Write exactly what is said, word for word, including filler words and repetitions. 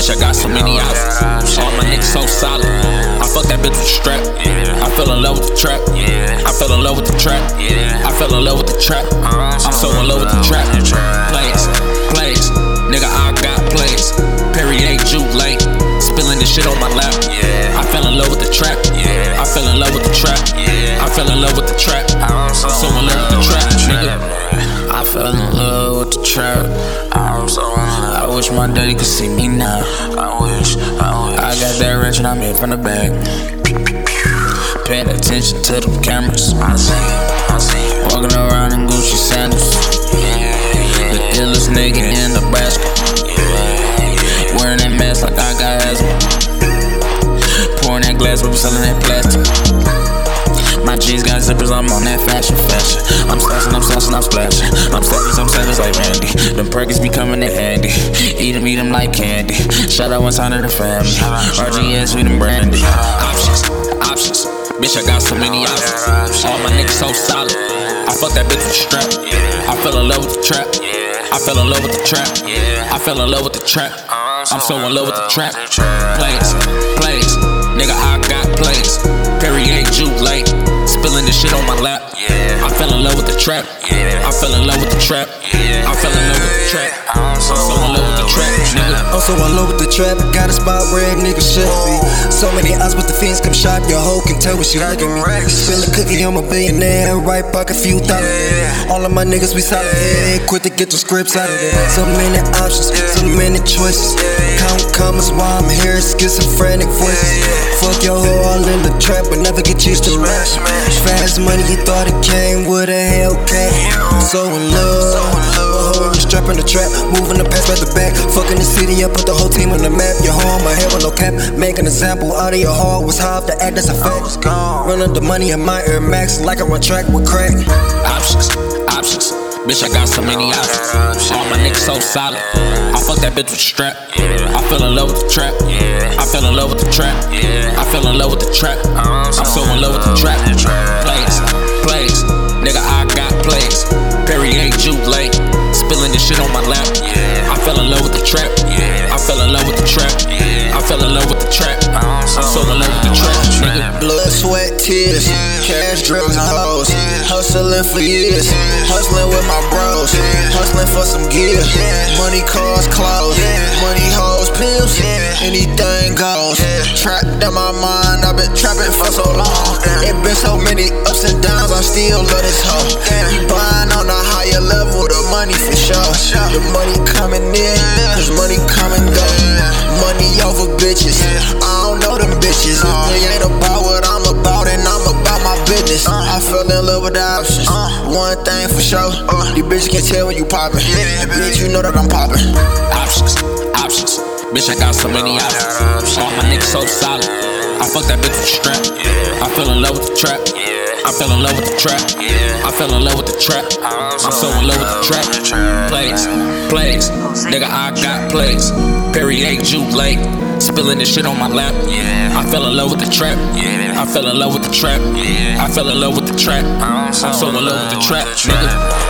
Bitch, I got so many options. All my niggas so solid. I fuck that bitch with a strap. I fell in love with the trap. I fell in love with the trap. I fell in love with the trap. I'm so in love with the trap. Plays, plays, nigga, I got plays. Perrier, Juke Lake, spilling this shit on my lap. I fell in love with the trap. I fell in love with the trap. I fell in love with the trap. I'm so in love with the trap, nigga. I fell in love with the trap. I'm so in love. I wish my daddy could see me now. I wish, I wish. I got that wrench and I'm in from the back. Paying attention to them cameras. I see you, I see you. Walking around in Gucci sandals. The illest nigga in Nebraska. Wearing that mask like I got asthma. Pouring that glass, but we selling that plastic. My jeans got zippers, I'm on that fashion, fashion. I'm splashing, I'm slashing, I'm splashing. I'm savage, I'm savage like Randy. Them Perkins be coming in handy. Eat them, eat them like candy. Shout out one time to the family. R G S, we them brandy. Options, options. Bitch, I got so many options. All my niggas so solid. I fuck that bitch with a strap. I fell in love with the trap. I fell in love with the trap. I fell in love with the trap. I'm so in love with the trap. Plays, plays, nigga, I got plays. Perrier, Juke Lake, spilling this shit on my lap. I fell in love with the trap. I fell in love with the trap. I fell in love with the trap. I'm so in love with the trap, nigga. I'm so in love with the trap. Got a spot where niggas should be. So many eyes, but the fiends come shop. Your hoe can tell when she look at me. Spill a cookie, I'm a billionaire. Right pocket, few thousand. All of my niggas we solid. Yeah, quit to get the scripts out of there. So many options, so many choices. Count commas while I'm here, schizophrenic voices. Fuck your hoe all in the trap, but never get used to rap. Fast money, you thought it came with a Hellcat. So in love, a hoe strapping the trap, moving the past by the back. Fucking the city up, put the whole team on the map. Your hoe on my head with no cap. Make an example out of your heart was hard to act, that's a fact. Running the money in my Air Max like I run track with crack. Options, options. Bitch, I got so many options. All my niggas so solid. I fuck that bitch with a strap. I fell in love with the trap. I fell in love with the trap. I fell in love with the trap. I'm so in love with the trap. Plays, plays, nigga, I got plays. Perrier, Juke Lake, spilling this shit on my lap. I fell in love with the trap. I fell in love with the trap. I fell in love with the trap. I'm so in love with the trap, nigga. Blood, sweat, tears, cash, drugs, and hoes. Hustling for years, hustling with my bros, hustling for some gear. Money, cars, clothes, money, hoes, pills, anything goes. Trapped in my mind, I've been trapping for so long. It been so many ups and downs, I still love this hoe. You buying on a higher level, the money for sure. The money coming in, there's money coming go. Money over bitches, I don't know them bitches. They ain't about what I'm about, and I'm about my business. I fell in love with the options. One thing for sure, these bitches can tell when you poppin'. Bitch, you know that I'm poppin'. Options, options. Bitch, I got so many options. All my niggas so solid. I fuck that bitch with a strap. I fell in love with the trap. I fell in love with the trap. I fell in love with the trap. I'm so in love with the trap. Plays, plays, nigga, I got plays. Perrier, Juke Lake, spilling this shit on my lap. I fell in love with the trap. I fell in love with the trap. I fell in love with the trap. I'm so in love with the trap, nigga.